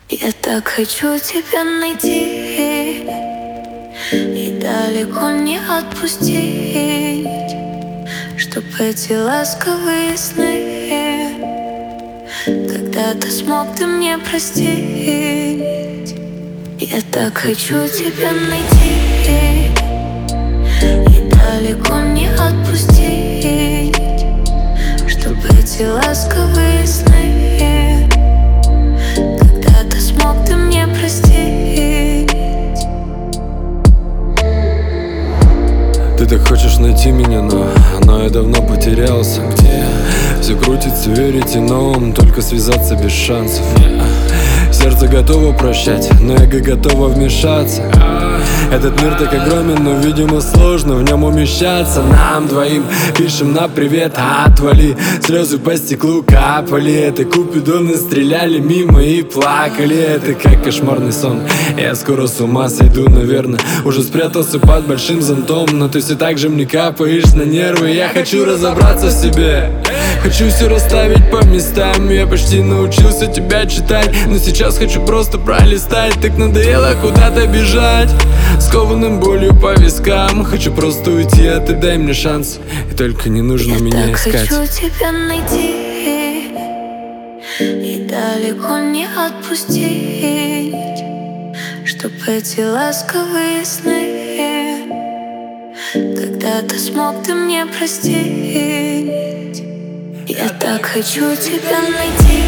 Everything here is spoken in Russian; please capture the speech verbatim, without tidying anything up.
Я так хочу тебя найти и далеко не отпустить, чтоб эти ласковые сны когда-то смог ты мне простить. Я так хочу тебя найти и далеко не отпустить, чтоб эти ласковые сны когда-то смог ты мне простить. Ты так хочешь найти меня, но, но я давно потерялся. Где? Все крутится, верите, но только связаться без шансов. Сердце готово прощать, но эго готово вмешаться. Этот мир так огромен, но, видимо, сложно в нем умещаться. Нам двоим пишем на привет, а отвали. Слезы по стеклу капали. Это купидоны стреляли мимо и плакали. Это как кошмарный сон. Я скоро с ума сойду, наверное. Уже спрятался под большим зонтом, но ты все так же мне капаешь на нервы. Я хочу разобраться в себе, хочу все расставить по местам. Я почти научился тебя читать, но сейчас хочу просто пролистать. Так надоело куда-то бежать, скованным болью по вискам. Хочу просто уйти, а ты дай мне шанс. И только не нужно я меня так искать. хочу тебя найти и далеко не отпустить, чтоб эти ласковые сны когда-то смог ты мне простить. Я так хочу тебя найти